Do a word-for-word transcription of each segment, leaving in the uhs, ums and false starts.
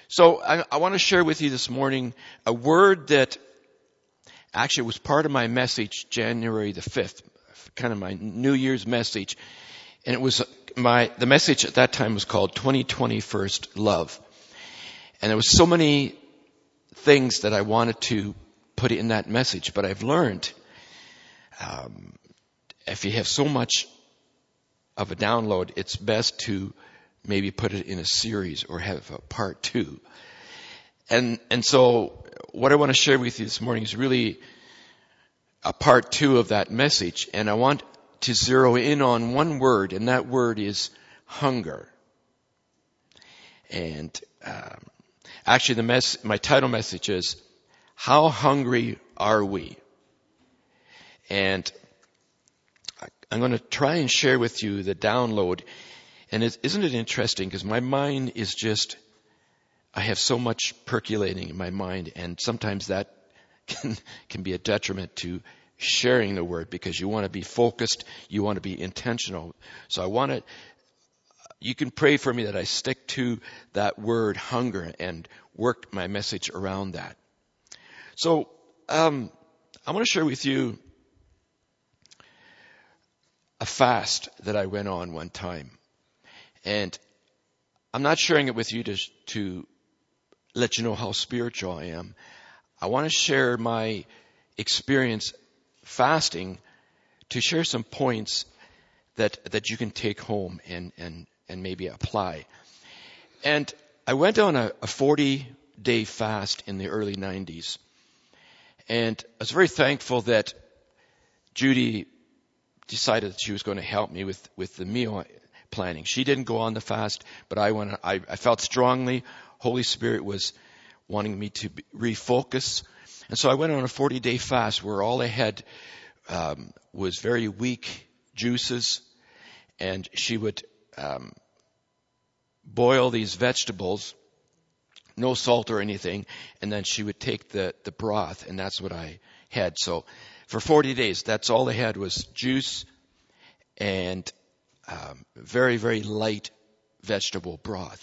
So I, I want to share with you this morning a word that actually was part of my message January the fifth, kind of my New Year's message. And it was my, the message at that time was called twenty twenty First Love. And there was so many things that I wanted to put in that message, but I've learned, um, if you have so much of a download, it's best to maybe put it in a series or have a part two. And, and so what I want to share with you this morning is really a part two of that message. And I want to zero in on one word, and that word is hunger. And, um, actually the mess, my title message is, How Hungry Are We? And I'm going to try and share with you the download. And it, isn't it interesting? Because my mind is just, I have so much percolating in my mind, and sometimes that can, can be a detriment to sharing the word, because you want to be focused, you want to be intentional. So I want to, you can pray for me that I stick to that word hunger and work my message around that. So um, I want to share with you a fast that I went on one time. And I'm not sharing it with you to, to let you know how spiritual I am. I want to share my experience fasting to share some points that, that you can take home and, and, and maybe apply. And I went on a, a forty day fast in the early nineties. And I was very thankful that Judy decided that she was going to help me with, with the meal planning. She didn't go on the fast, but I went, I, I felt strongly Holy Spirit was wanting me to be, refocus. And so I went on a forty day fast where all I had um, was very weak juices, and she would um, boil these vegetables, no salt or anything, and then she would take the, the broth, and that's what I had. So for forty days, that's all I had was juice and um, very, very light vegetable broth.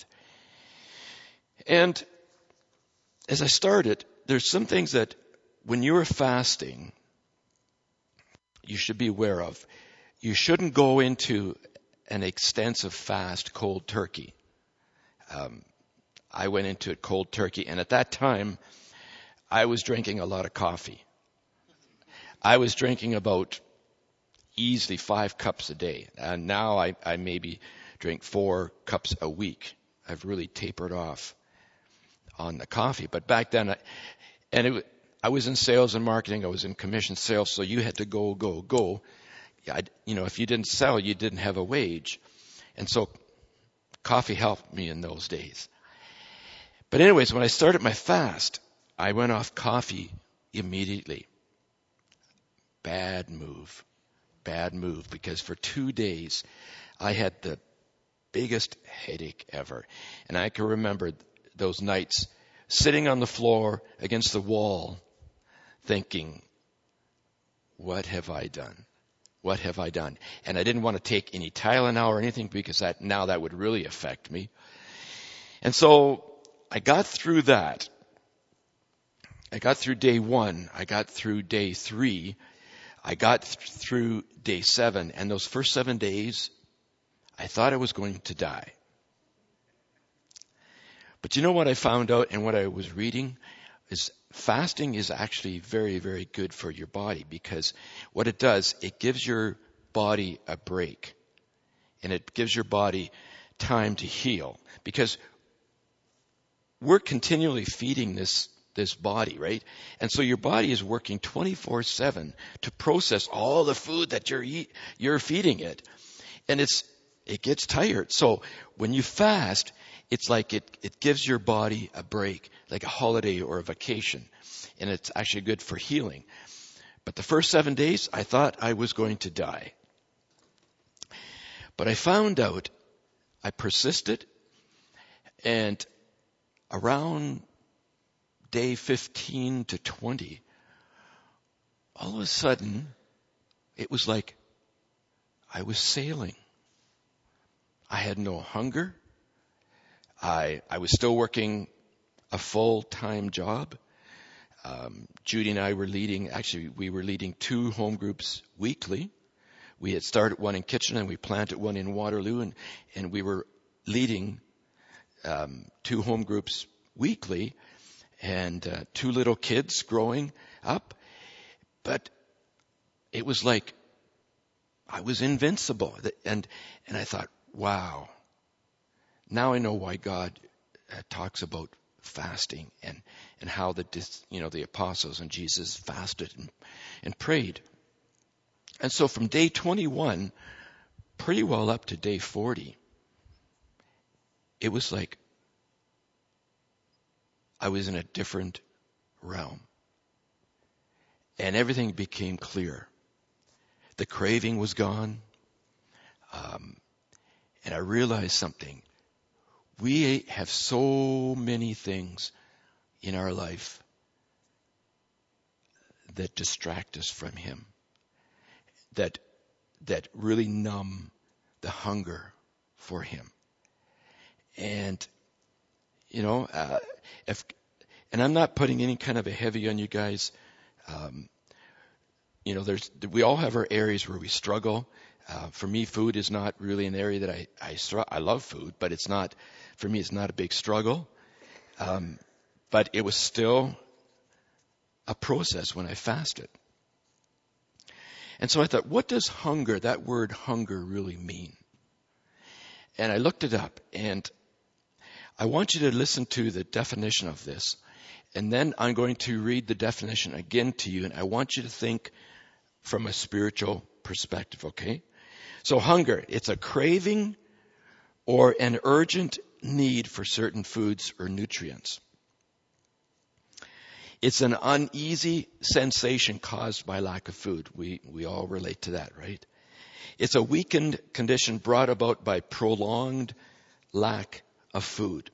And as I started, there's some things that when you're fasting, you should be aware of. You shouldn't go into an extensive fast cold turkey. Um, I went into it cold turkey, and at that time, I was drinking a lot of coffee. I was drinking about easily five cups a day. And now I, I maybe drink four cups a week. I've really tapered off on the coffee. But back then, I, and it, I was in sales and marketing. I was in commission sales, so you had to go, go, go. I, you know, if you didn't sell, you didn't have a wage. And so coffee helped me in those days. But anyways, when I started my fast, I went off coffee immediately. Bad move. Bad move. Because for two days, I had the biggest headache ever. And I can remember those nights sitting on the floor against the wall thinking, what have I done? What have I done? And I didn't want to take any Tylenol or anything, because that now that would really affect me. And so I got through that. I got through day one. I got through day three. I got th- through day seven. And those first seven days, I thought I was going to die. But you know what I found out and what I was reading is fasting is actually very, very good for your body, because what it does, it gives your body a break, and it gives your body time to heal, because we're continually feeding this this body, right? And so your body is working twenty-four seven to process all the food that you're eat, you're feeding it, and it's it gets tired. So when you fast, it's like it, it gives your body a break, like a holiday or a vacation. And it's actually good for healing. But the first seven days, I thought I was going to die. But I found out, I persisted, and around day fifteen to twenty, all of a sudden, it was like I was sailing. I had no hunger. I, I was still working a full-time job. Um, Judy and I were leading, actually we were leading two home groups weekly. We had started one in Kitchener and we planted one in Waterloo, and, and we were leading um, two home groups weekly, and uh, two little kids growing up. But it was like I was invincible. And, and I thought, wow, now I know why God uh, talks about fasting and, and how the, you know, the apostles and Jesus fasted and, and prayed. And so from day twenty-one, pretty well up to day forty, it was like I was in a different realm. And everything became clear. The craving was gone. Um, and I realized something. We have so many things in our life that distract us from Him, that that really numb the hunger for Him. And, you know, uh, if, and I'm not putting any kind of a heavy on you guys. Um, you know, there's, we all have our areas where we struggle. Uh, for me, food is not really an area that I, I, str- I love food, but it's not, for me, it's not a big struggle. Um, but it was still a process when I fasted. And so I thought, what does hunger, that word hunger, really mean? And I looked it up, and I want you to listen to the definition of this. And then I'm going to read the definition again to you, and I want you to think from a spiritual perspective, okay? So hunger, it's a craving or an urgent need for certain foods or nutrients. It's an uneasy sensation caused by lack of food. We, we all relate to that, right? It's a weakened condition brought about by prolonged lack of food.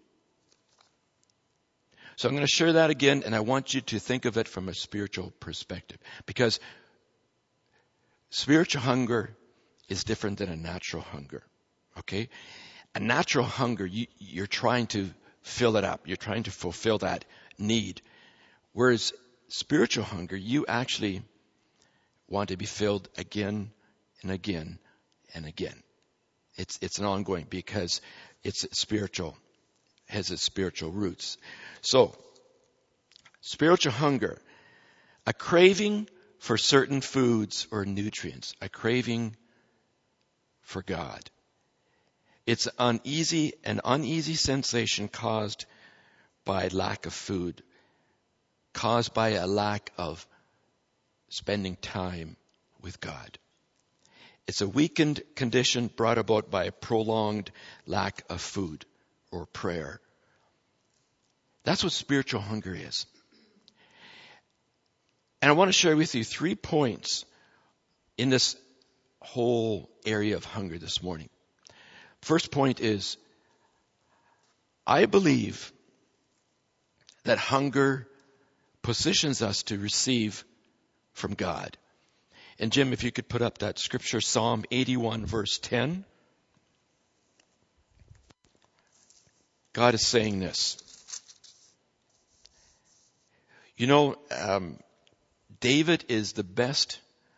So I'm going to share that again, and I want you to think of it from a spiritual perspective, because spiritual hunger is different than a natural hunger, okay? A natural hunger, you, you're trying to fill it up. You're trying to fulfill that need. Whereas spiritual hunger, you actually want to be filled again and again and again. It's it's an ongoing, because it's spiritual, has its spiritual roots. So, spiritual hunger, a craving for certain foods or nutrients, a craving for God. It's uneasy, an uneasy sensation caused by lack of food, caused by a lack of spending time with God. It's a weakened condition brought about by a prolonged lack of food or prayer. That's what spiritual hunger is. And I want to share with you three points in this whole area of hunger this morning. First point is, I believe that hunger positions us to receive from God. And Jim, if you could put up that scripture, Psalm eighty-one, verse ten. God is saying this. You know, um, David is the best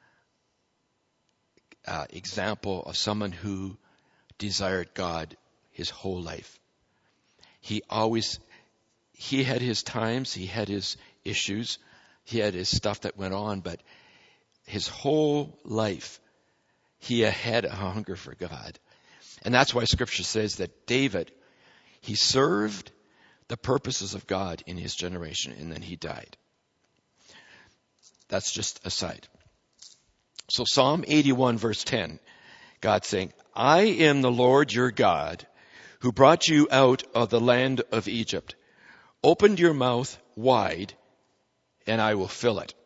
uh, example of someone who desired God his whole life. He always, he had his times, he had his issues, he had his stuff that went on, but his whole life, he had a hunger for God. And that's why Scripture says that David, he served the purposes of God in his generation, and then he died. That's just aside. So Psalm eighty-one, verse ten, God saying, I am the Lord your God, who brought you out of the land of Egypt. Open your mouth wide, and I will fill it.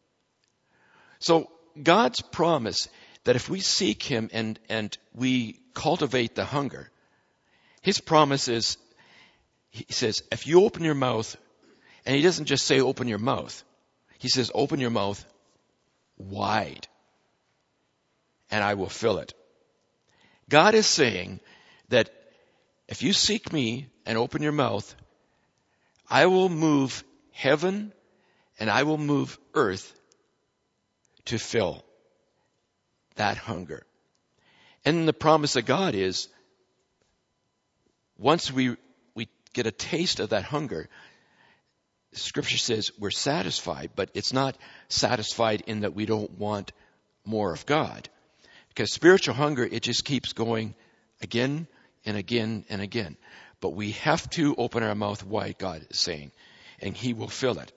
So God's promise that if we seek him and, and we cultivate the hunger, his promise is, he says, if you open your mouth, and he doesn't just say open your mouth, he says open your mouth wide, and I will fill it. God is saying that if you seek me and open your mouth, I will move heaven and I will move earth to fill that hunger. And the promise of God is, once we, we get a taste of that hunger, Scripture says we're satisfied, but it's not satisfied in that we don't want more of God. Because spiritual hunger, it just keeps going again and again and again. But we have to open our mouth wide, God is saying, and He will fill it.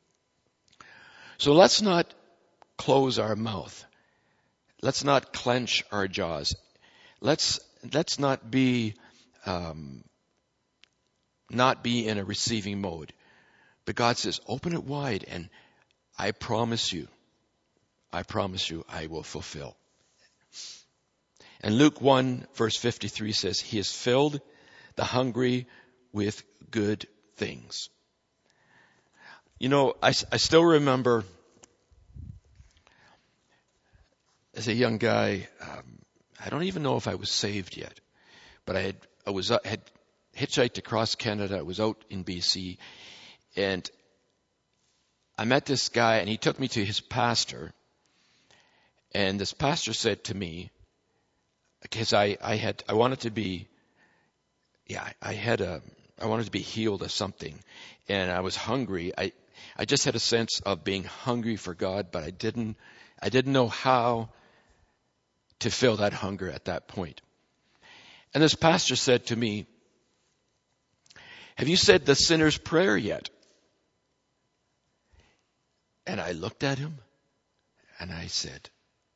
So let's not close our mouth. Let's not clench our jaws. Let's, let's not be, um, not be in a receiving mode. But God says, open it wide, and I promise you, I promise you, I will fulfill. And Luke one verse fifty-three says, He has filled the hungry with good things. You know, I, I still remember as a young guy, um, I don't even know if I was saved yet, but I had, I was, uh, had hitchhiked across Canada. I was out in B C, and I met this guy, and he took me to his pastor. And this pastor said to me, because I, I had, I wanted to be, yeah, I had a, I wanted to be healed of something, and I was hungry. I, I just had a sense of being hungry for God, but I didn't, I didn't know how to fill that hunger at that point. And this pastor said to me, have you said the sinner's prayer yet? And I looked at him and I said,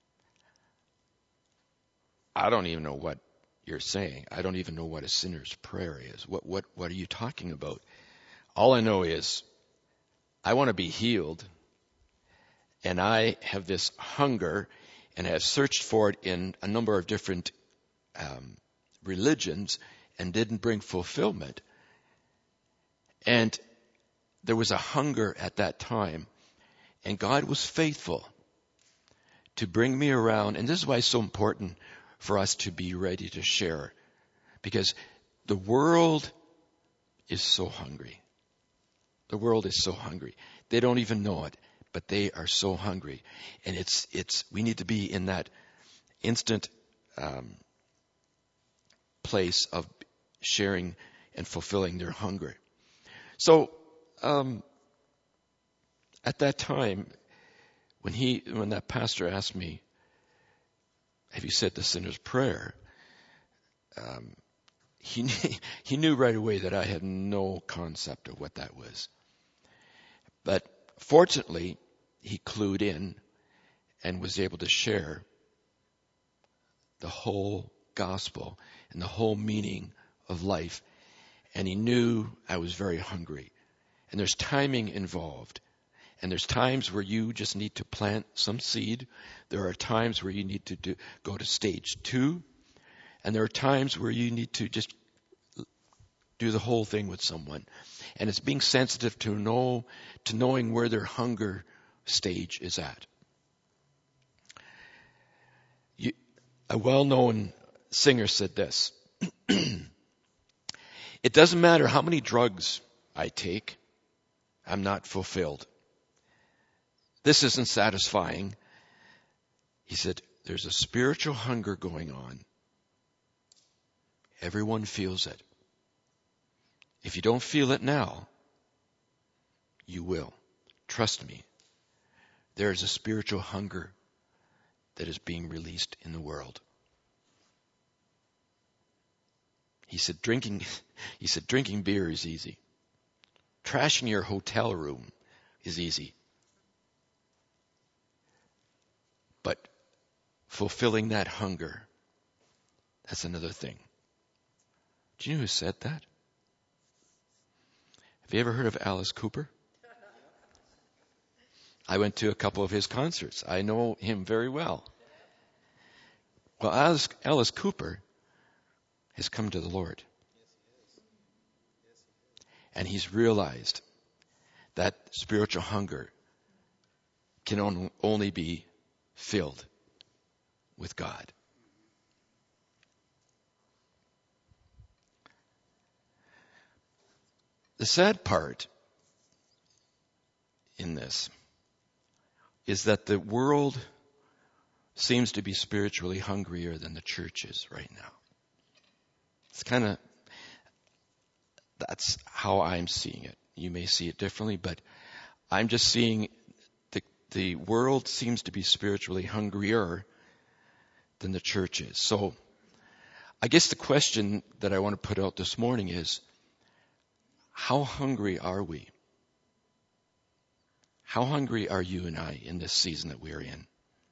I don't even know what you're saying. I don't even know what a sinner's prayer is. What, what, what are you talking about? All I know is I want to be healed, and I have this hunger, and I have searched for it in a number of different um, religions and didn't bring fulfillment. And there was a hunger at that time, and God was faithful to bring me around. And this is why it's so important for us to be ready to share, because the world is so hungry. The world is so hungry. They don't even know it, but they are so hungry. And it's, it's, we need to be in that instant um, place of sharing and fulfilling their hunger. So, um, at that time, when he, when that pastor asked me, have you said the sinner's prayer? Um, he, he knew right away that I had no concept of what that was. But fortunately, he clued in and was able to share the whole gospel and the whole meaning of life. And he knew I was very hungry. And there's timing involved. And there's times where you just need to plant some seed. There are times where you need to do, go to stage two. And there are times where you need to just do the whole thing with someone. And it's being sensitive to know, to knowing where their hunger stage is at. You, a well-known singer said this, it doesn't matter how many drugs I take, I'm not fulfilled. This isn't satisfying. He said, there's a spiritual hunger going on. Everyone feels it. If you don't feel it now, you will. Trust me. There is a spiritual hunger that is being released in the world. He said, drinking, he said, drinking beer is easy. Trashing your hotel room is easy. But fulfilling that hunger, that's another thing. Do you know who said that? Have you ever heard of Alice Cooper? I went to a couple of his concerts. I know him very well. Well, Alice, Alice Cooper has come to the Lord. And he's realized that spiritual hunger can on, only be filled with God. The sad part in this is that the world seems to be spiritually hungrier than the church is right now. It's kind of, that's how I'm seeing it. You may see it differently, but I'm just seeing the, the world seems to be spiritually hungrier than the church is. So I guess the question that I want to put out this morning is, how hungry are we? How hungry are you and I in this season that we're in?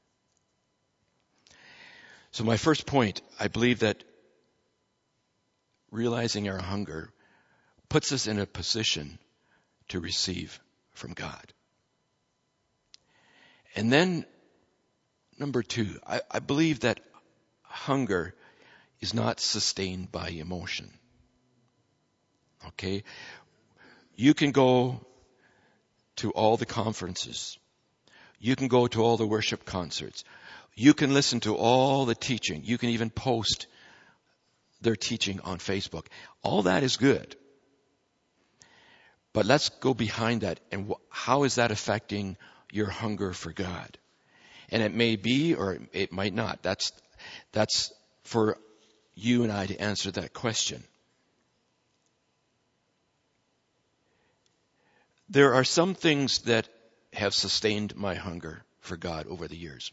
So my first point, I believe that realizing our hunger puts us in a position to receive from God. And then, number two, I, I believe that hunger is not sustained by emotion. Okay? You can go to all the conferences. You can go to all the worship concerts. You can listen to all the teaching. You can even post their teaching on Facebook. All that is good. But let's go behind that. And wh- how is that affecting your hunger for God? And it may be, or it might not. That's, that's for you and I to answer that question. There are some things that have sustained my hunger for God over the years.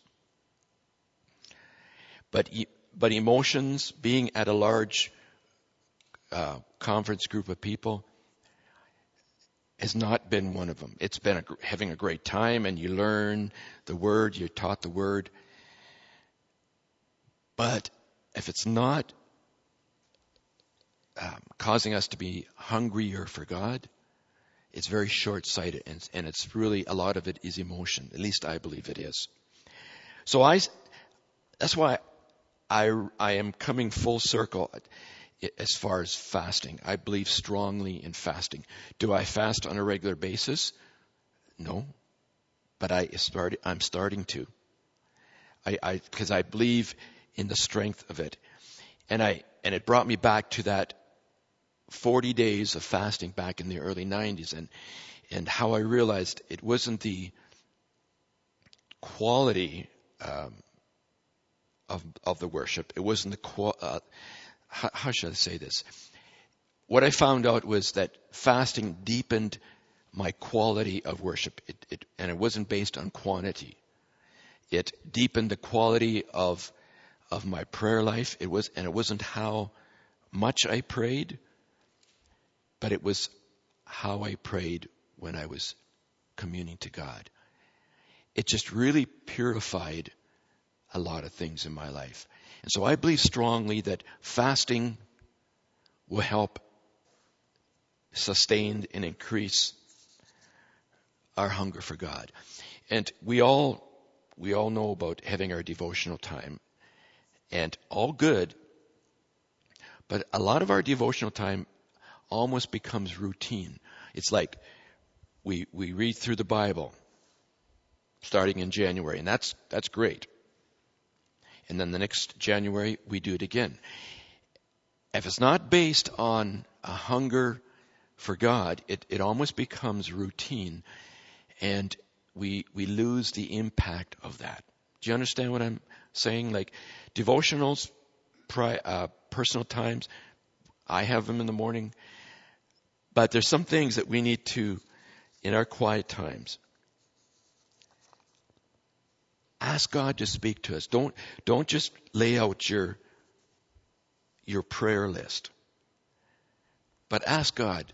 But but emotions, being at a large uh, conference group of people, has not been one of them. It's been a, having a great time, and you learn the Word, you're taught the Word. But if it's not um, causing us to be hungrier for God, it's very short-sighted, and, and it's really, a lot of it is emotion. At least I believe it is. So I, that's why I, I am coming full circle as far as fasting. I believe strongly in fasting. Do I fast on a regular basis? No. But I start, I'm starting to. I, I, because I believe in the strength of it. And I, and it brought me back to that forty days of fasting back in the early nineties, and, and how I realized it wasn't the quality, um, of, of the worship. It wasn't the, qual- uh, how, how should I say this? What I found out was that fasting deepened my quality of worship. It, it, and it wasn't based on quantity. It deepened the quality of, of my prayer life. It was, and it wasn't how much I prayed, but it was how I prayed when I was communing to God. It just really purified a lot of things in my life. And so I believe strongly that fasting will help sustain and increase our hunger for God. And we all, we all know about having our devotional time, and all good, but a lot of our devotional time almost becomes routine. It's like we we read through the Bible starting in January, and that's that's great. And then the next January we do it again. If it's not based on a hunger for God, it, it almost becomes routine, and we we lose the impact of that. Do you understand what I'm saying? Like devotionals, pri, uh, personal times, I have them in the morning. But there's some things that we need to, in our quiet times, ask God to speak to us. Don't, don't just lay out your, your prayer list, but ask God.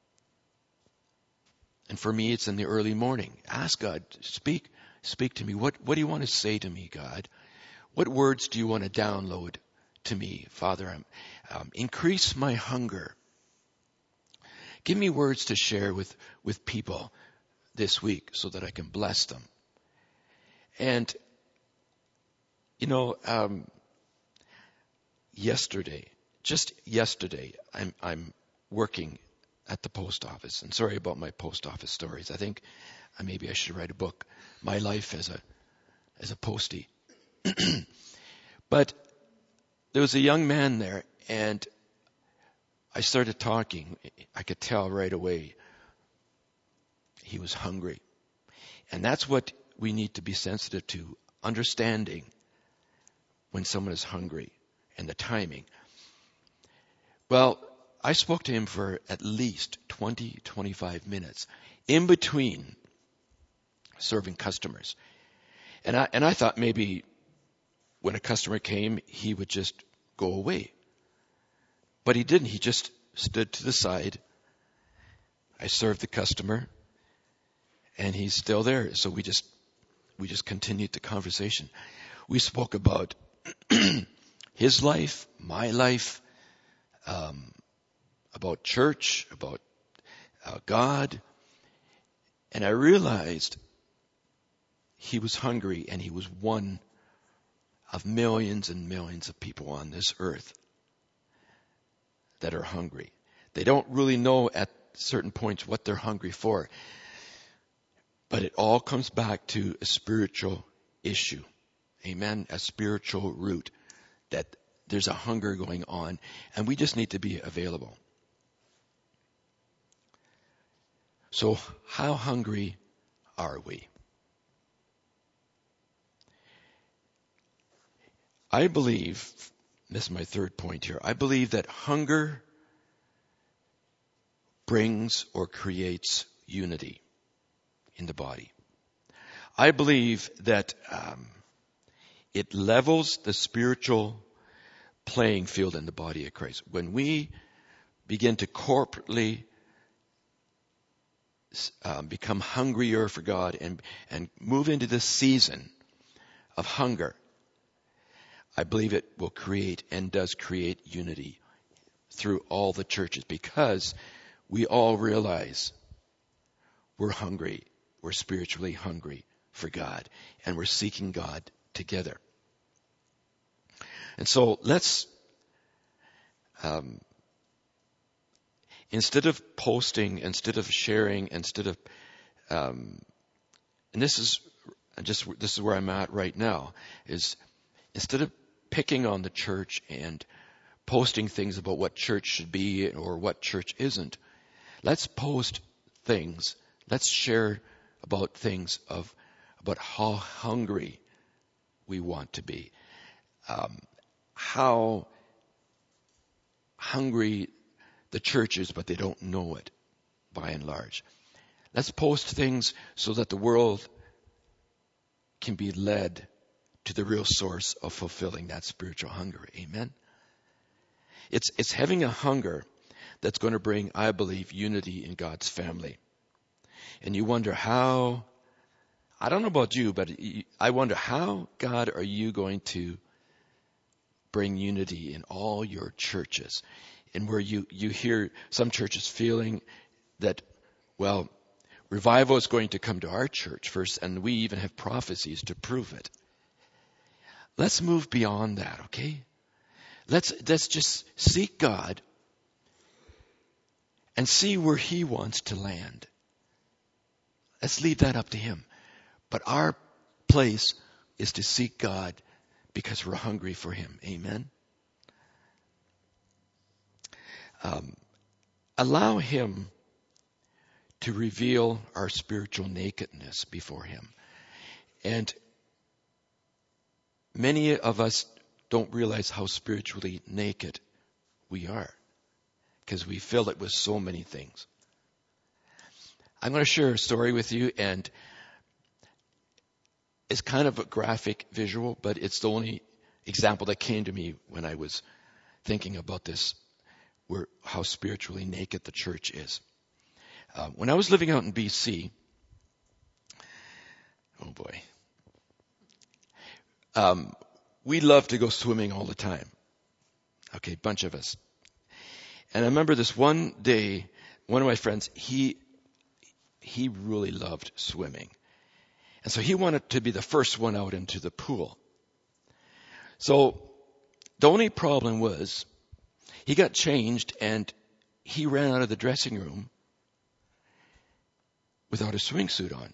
And for me, it's in the early morning. Ask God, speak, speak to me. What, what do you want to say to me, God? What words do you want to download to me, Father? Um, um, increase my hunger. Give me words to share with, with people this week so that I can bless them. And, you know, um, yesterday, just yesterday, I'm, I'm working at the post office. And sorry about my post office stories. I think uh, maybe I should write a book, My Life as a, as a postie. But there was a young man there, and I started talking. I could tell right away he was hungry. And that's what we need to be sensitive to, understanding when someone is hungry and the timing. Well, I spoke to him for at least twenty, twenty-five minutes in between serving customers. And I, and I thought maybe when a customer came, he would just go away. But he didn't. He just stood to the side. I served the customer, and he's still there. So we just we just continued the conversation. We spoke about his life, my life, um, about church, about uh, God. And I realized he was hungry, and he was one of millions and millions of people on this earth that are hungry. They don't really know at certain points what they're hungry for. But it all comes back to a spiritual issue. Amen? A spiritual root. That there's a hunger going on, and we just need to be available. So how hungry are we? I believe, this is my third point here, I believe that hunger brings or creates unity in the body. I believe that um, it levels the spiritual playing field in the body of Christ. When we begin to corporately um, become hungrier for God and, and move into this season of hunger, I believe it will create and does create unity through all the churches, because we all realize we're hungry. We're spiritually hungry for God, and we're seeking God together. And so let's, um, instead of posting, instead of sharing, instead of, um, and this is just, this is where I'm at right now, is instead of picking on the church and posting things about what church should be or what church isn't, let's post things, let's share about things of, about how hungry we want to be. Um, how hungry the church is, but they don't know it, by and large. Let's post things so that the world can be led to the real source of fulfilling that spiritual hunger. Amen? It's, it's having a hunger that's going to bring, I believe, unity in God's family. And you wonder how, I don't know about you, but I wonder how, God, are you going to bring unity in all your churches? And where you, you hear some churches feeling that, well, revival is going to come to our church first, and we even have prophecies to prove it. Let's move beyond that, okay? Let's, let's just seek God and see where He wants to land. Let's leave that up to Him. But our place is to seek God because we're hungry for Him. Amen? Um, allow Him to reveal our spiritual nakedness before Him. And many of us don't realize how spiritually naked we are because we fill it with so many things. I'm going to share a story with you, and it's kind of a graphic visual, but it's the only example that came to me when I was thinking about this, where how spiritually naked the church is. Uh, when I was living out in B C, oh boy, um, we loved to go swimming all the time. Okay, bunch of us. And I remember this one day, one of my friends, he he really loved swimming. And so he wanted to be the first one out into the pool. So the only problem was he got changed and he ran out of the dressing room without a swimsuit on.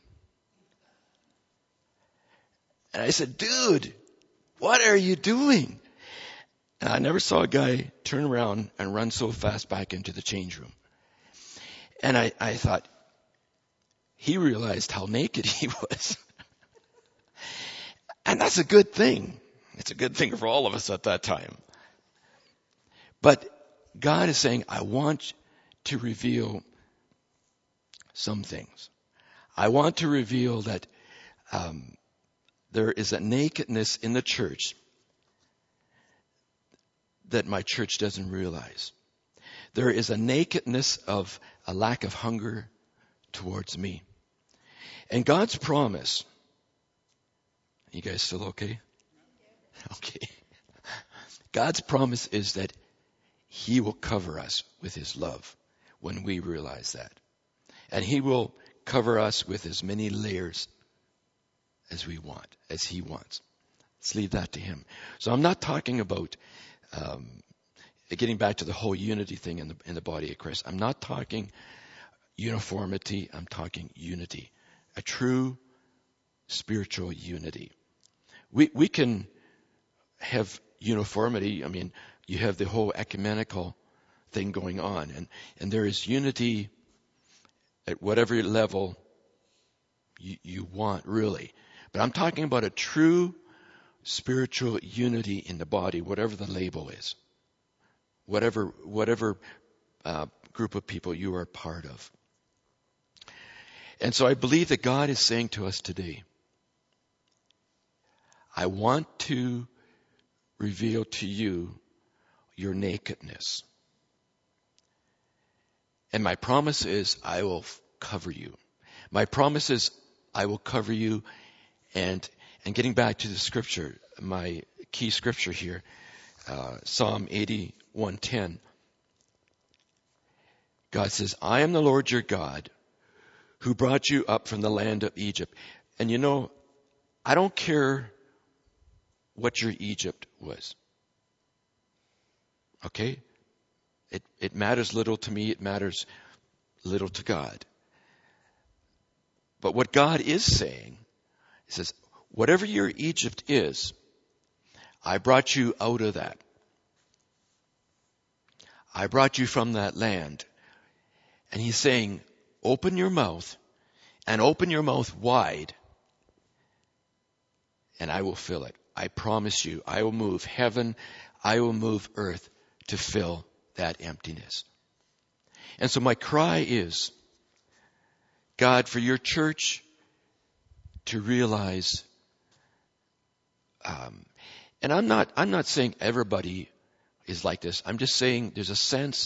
And I said, dude, what are you doing? And I never saw a guy turn around and run so fast back into the change room. And I, I thought, he realized how naked he was. And that's a good thing. It's a good thing for all of us at that time. But God is saying, I want to reveal some things. I want to reveal that um, there is a nakedness in the church that my church doesn't realize. There is a nakedness of a lack of hunger towards me. And God's promise, you guys still okay? Okay. God's promise is that He will cover us with His love when we realize that. And He will cover us with as many layers as we want, as He wants. Let's leave that to Him. So I'm not talking about um, getting back to the whole unity thing in the in the body of Christ. I'm not talking uniformity. I'm talking unity, a true spiritual unity. We we can have uniformity. I mean, you have the whole ecumenical thing going on, and and there is unity at whatever level you, you want, really. But I'm talking about a true spiritual unity in the body, whatever the label is, whatever whatever uh, group of people you are part of. And so I believe that God is saying to us today, I want to reveal to you your nakedness. And my promise is I will cover you. My promise is I will cover you. And and getting back to the scripture, my key scripture here, uh, Psalm eighty-one ten. God says, I am the Lord your God who brought you up from the land of Egypt. And you know, I don't care what your Egypt was. Okay? It it matters little to me. It matters little to God. But what God is saying, He says, whatever your Egypt is, I brought you out of that. I brought you from that land. And He's saying, open your mouth and open your mouth wide and I will fill it. I promise you, I will move heaven, I will move earth to fill that emptiness. And so my cry is, God, for your church to realize, um, and I'm not, I'm not saying everybody is like this. I'm just saying there's a sense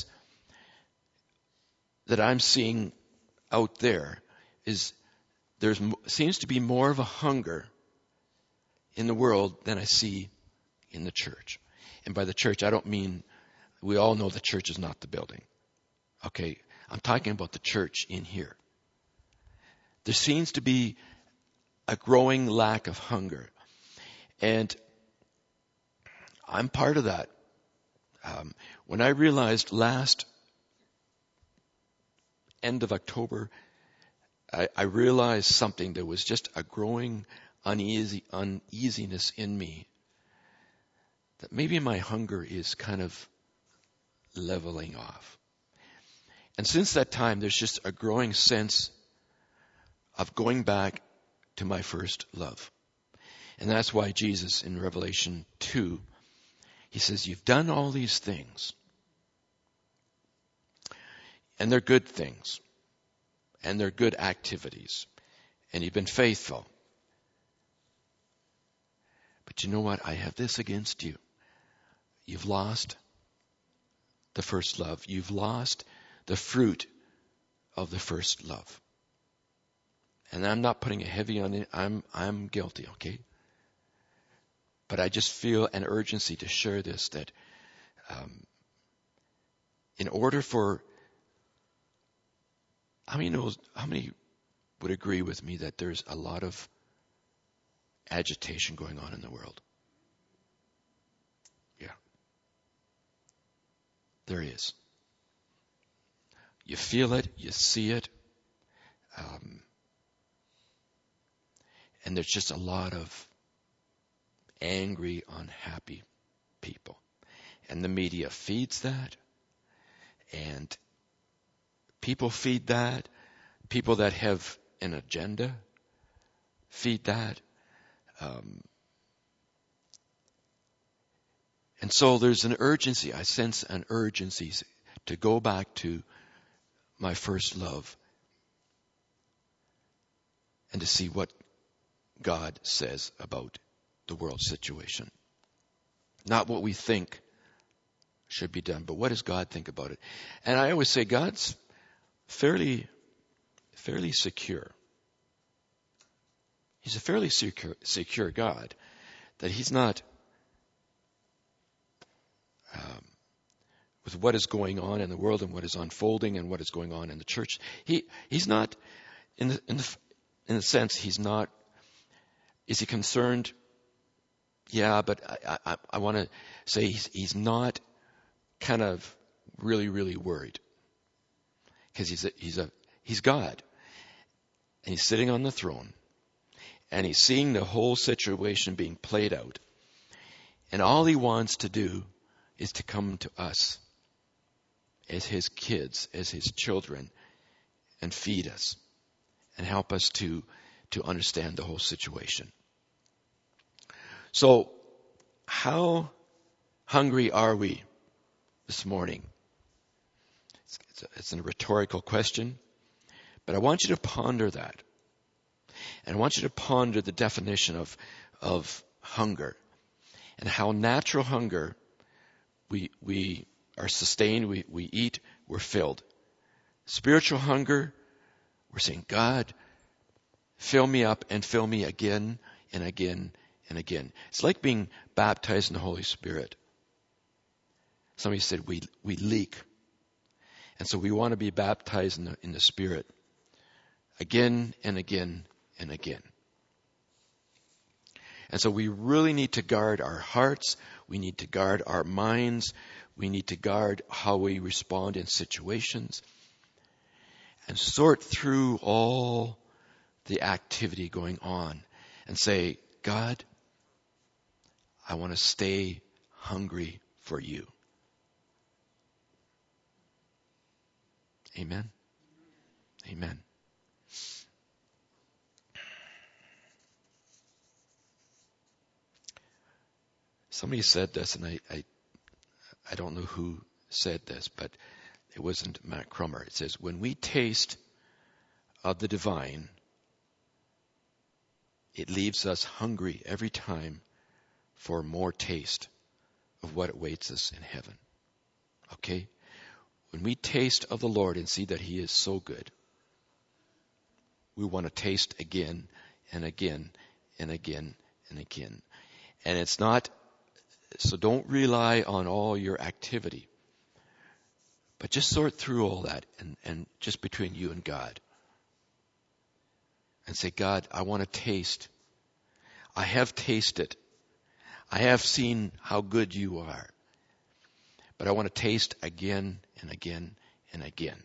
that I'm seeing out there is there's seems to be more of a hunger in the world than I see in the church. And by the church, I don't mean, we all know the church is not the building. Okay, I'm talking about the church in here. There seems to be a growing lack of hunger. And I'm part of that. Um, when I realized last end of October, I, I realized something. There was just a growing uneasy uneasiness in me. That maybe my hunger is kind of leveling off. And since that time, there's just a growing sense of going back to my first love. And that's why Jesus in Revelation two, He says, you've done all these things. And they're good things. And they're good activities. And you've been faithful. But you know what? I have this against you. You've lost the first love. You've lost the fruit of the first love. And I'm not putting a heavy on it. I'm, I'm guilty, okay? But I just feel an urgency to share this, that um, in order for, how many knows, how many would agree with me that there's a lot of agitation going on in the world? Yeah. There is. You feel it, you see it, um, and there's just a lot of angry, unhappy people. And the media feeds that. And people feed that. People that have an agenda feed that. Um, and so there's an urgency. I sense an urgency to go back to my first love and to see what God says about the world situation. Not what we think should be done, but what does God think about it? And I always say God's fairly, fairly secure. He's a fairly secure, secure God, that he's not, um, with what is going on in the world and what is unfolding and what is going on in the church. He, he's not, in the, in the, in the sense, he's not, is he concerned? Yeah, but I, I, I want to say he's, he's not kind of really, really worried. Because he's a, he's a, he's God. And he's sitting on the throne. And he's seeing the whole situation being played out. And all he wants to do is to come to us as his kids, as his children, and feed us and help us to, to understand the whole situation. So, how hungry are we this morning? It's, it's, a, it's a rhetorical question, but I want you to ponder that. And I want you to ponder the definition of, of hunger and how natural hunger, we, we are sustained, we, we eat, we're filled. Spiritual hunger, we're saying, God, fill me up and fill me again and again and again. It's like being baptized in the Holy Spirit. Somebody said we, we leak. And so we want to be baptized in the, in the Spirit again and again and again. And so we really need to guard our hearts. We need to guard our minds. We need to guard how we respond in situations and sort through all the activity going on and say, God, I want to stay hungry for you. Amen. Amen. Somebody said this, and I, I, I don't know who said this, but it wasn't Matt Crummer. It says, when we taste of the divine, it leaves us hungry every time for more taste of what awaits us in heaven. Okay? When we taste of the Lord and see that he is so good, we want to taste again and again and again and again. And it's not, so don't rely on all your activity, but just sort through all that and, and just between you and God. And say, God, I want to taste. I have tasted. I have seen how good you are. But I want to taste again and again and again.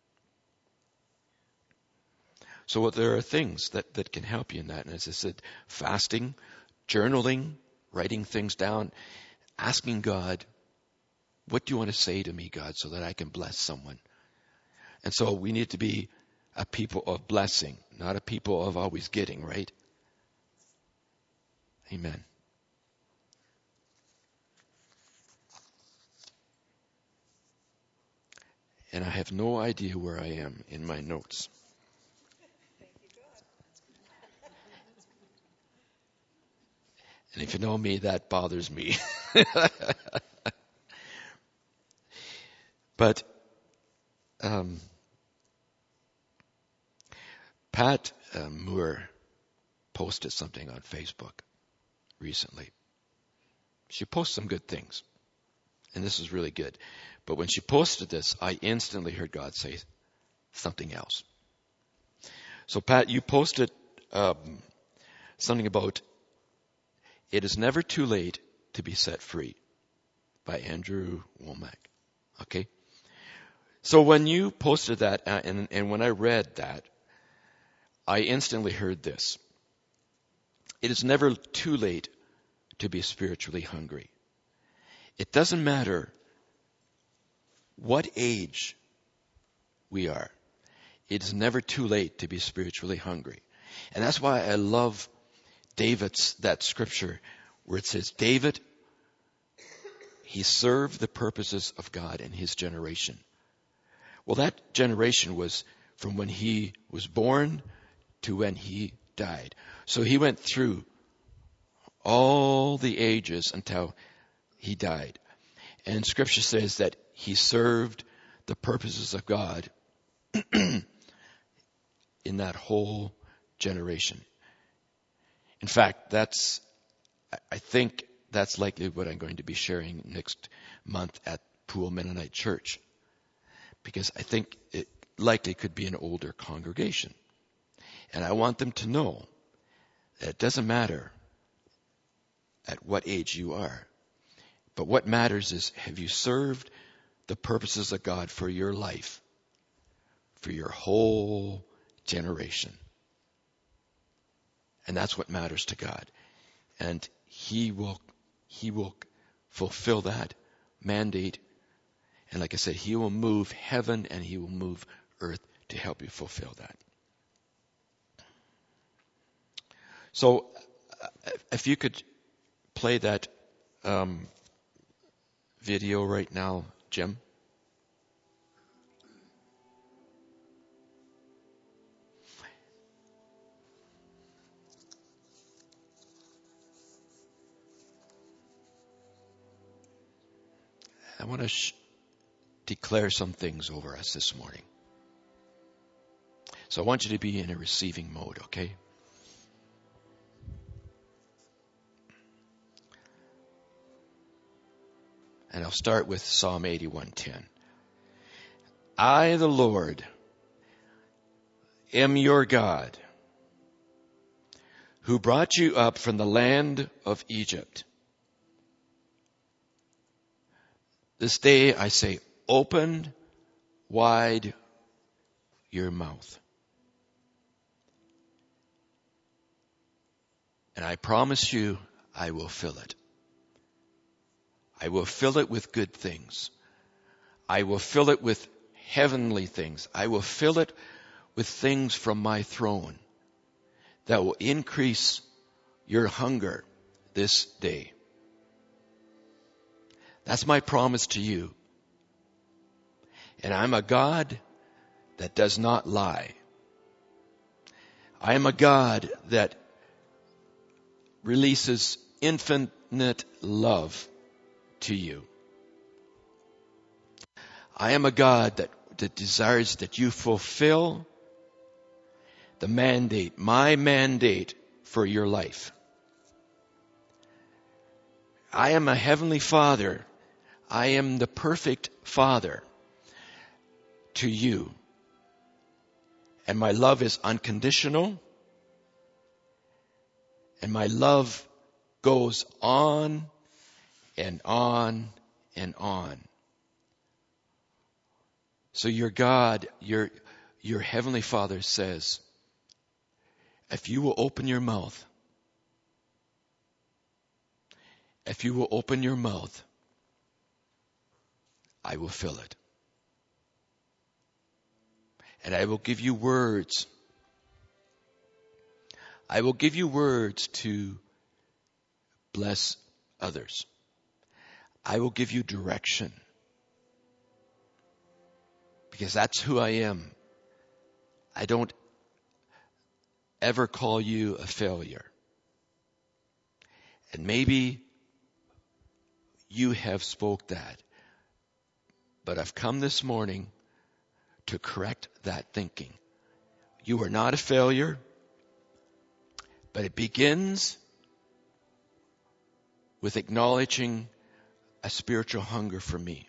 So well, there are things that, that can help you in that. And as I said, fasting, journaling, writing things down, asking God, what do you want to say to me, God, so that I can bless someone? And so we need to be a people of blessing, not a people of always getting, right? Amen. And I have no idea where I am in my notes. And if you know me, that bothers me. But um, Pat uh, Moore posted something on Facebook recently. She posts some good things. And this is really good. But when she posted this, I instantly heard God say something else. So Pat, you posted um, something about it is never too late to be set free by Andrew Womack. Okay? So when you posted that, uh, and, and when I read that, I instantly heard this. It is never too late to be spiritually hungry. It doesn't matter what age we are. It's never too late to be spiritually hungry. And that's why I love David's, that scripture where it says, David, he served the purposes of God in his generation. Well, that generation was from when he was born to when he died. So he went through all the ages until he died. And scripture says that he served the purposes of God in that whole generation. In fact, that's, I think that's likely what I'm going to be sharing next month at Poole Mennonite Church. Because I think it likely could be an older congregation. And I want them to know that it doesn't matter at what age you are. But what matters is, have you served the purposes of God for your life, for your whole generation? And that's what matters to God. And He will, He will fulfill that mandate. And like I said, He will move heaven and He will move earth to help you fulfill that. So, if you could play that um, video right now, Jim. I want to sh- declare some things over us this morning. So I want you to be in a receiving mode, okay? And I'll start with Psalm eighty-one ten. I, the Lord, am your God, who brought you up from the land of Egypt. This day I say, open wide your mouth. And I promise you, I will fill it. I will fill it with good things. I will fill it with heavenly things. I will fill it with things from my throne that will increase your hunger this day. That's my promise to you. And I'm a God that does not lie. I am a God that releases infinite love to you. I am a God that, that desires that you fulfill the mandate, my mandate for your life. I am a heavenly Father. I am the perfect Father to you. And my love is unconditional. And my love goes on and on and on. So your God, your, your Heavenly Father says, if you will open your mouth, if you will open your mouth, I will fill it. And I will give you words. I will give you words to bless others. I will give you direction. Because that's who I am. I don't ever call you a failure. And maybe you have spoke that. But I've come this morning to correct that thinking. You are not a failure, but it begins with acknowledging a spiritual hunger for me.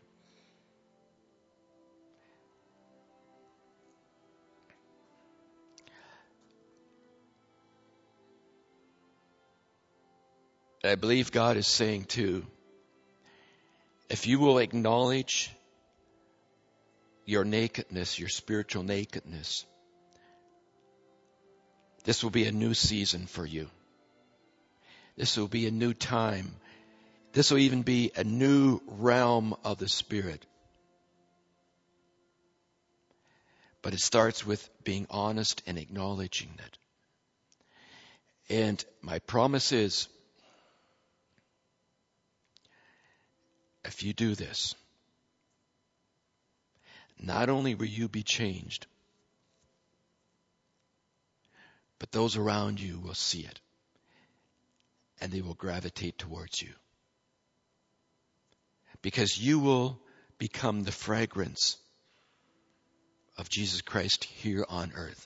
I believe God is saying too, if you will acknowledge your nakedness, your spiritual nakedness, this will be a new season for you. This will be a new time This will even be a new realm of the Spirit. But it starts with being honest and acknowledging it. And my promise is, if you do this, not only will you be changed, but those around you will see it. And they will gravitate towards you. Because you will become the fragrance of Jesus Christ here on earth.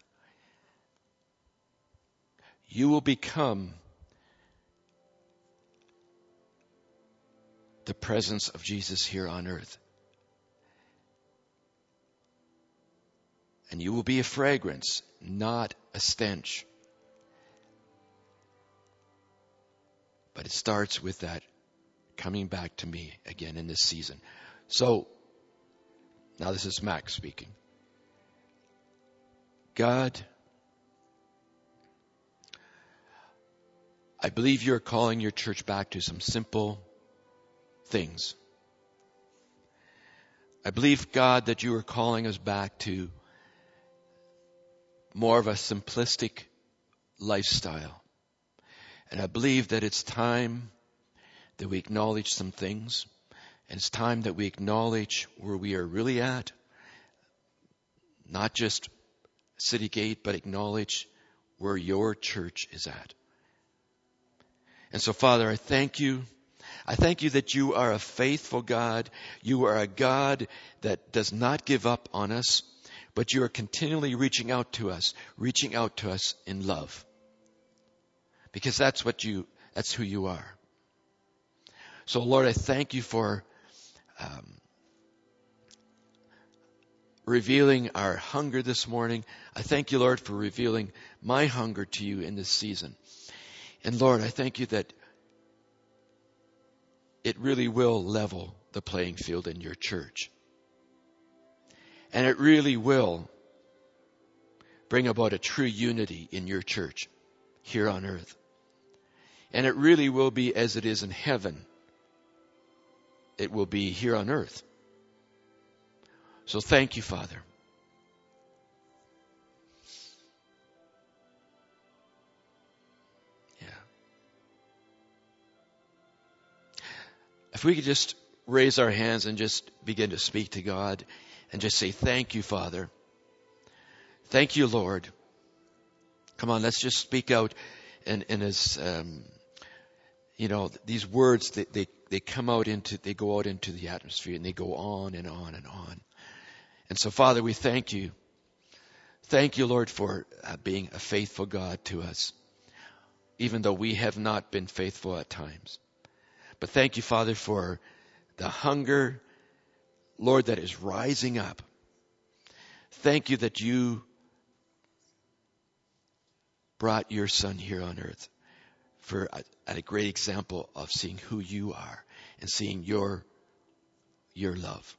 You will become the presence of Jesus here on earth. And you will be a fragrance, not a stench. But it starts with that coming back to me again in this season. So, now this is Max speaking. God, I believe you're calling your church back to some simple things. I believe, God, that you are calling us back to more of a simplistic lifestyle. And I believe that it's time that we acknowledge some things. And it's time that we acknowledge where we are really at. Not just City Gate, but acknowledge where your church is at. And so, Father, I thank you. I thank you that you are a faithful God. You are a God that does not give up on us, but you are continually reaching out to us, reaching out to us in love. Because that's what you, that's who you are. So, Lord, I thank you for um, revealing our hunger this morning. I thank you, Lord, for revealing my hunger to you in this season. And Lord, I thank you that it really will level the playing field in your church. And it really will bring about a true unity in your church here on earth. And it really will be as it is in heaven. It will be here on earth. So thank you, Father. Yeah. If we could just raise our hands and just begin to speak to God and just say, thank you, Father. Thank you, Lord. Come on, let's just speak out. And, and as, um, you know, these words, they, they, they come out into, they go out into the atmosphere and they go on and on and on. And so, Father, we thank you. Thank you, Lord, for uh, being a faithful God to us, even though we have not been faithful at times. But thank you, Father, for the hunger, Lord, that is rising up. Thank you that you brought your Son here on earth for a, a great example of seeing who you are and seeing your, your love.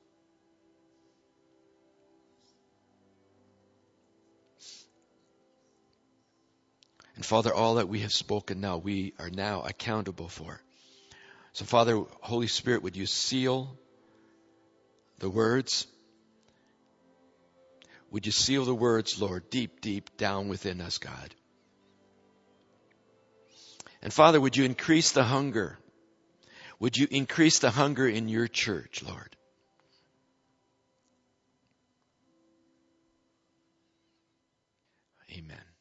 And Father, all that we have spoken now, we are now accountable for. So Father, Holy Spirit, would you seal the words? Would you seal the words, Lord, deep, deep down within us, God? And Father, would you increase the hunger? Would you increase the hunger in your church, Lord? Amen.